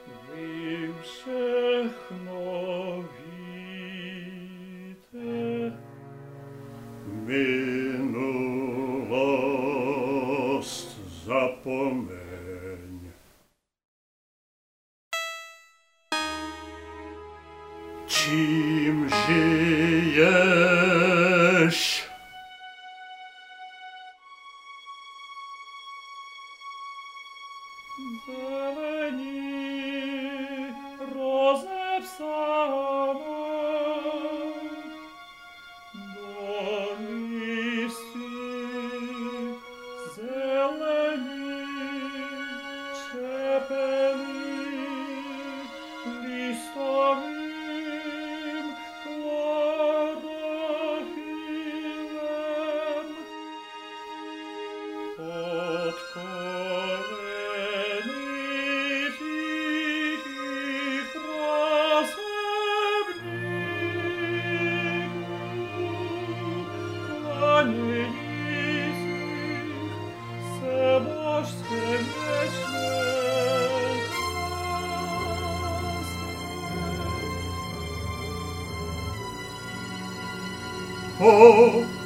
Vy všechno víte, minulost zapomeň. Čím žiješ? Zelení rozepsaná do listí, zelení čepelí listovým chlorochylem od koreni tichých rozebníků klanějících se božské věčné krásy.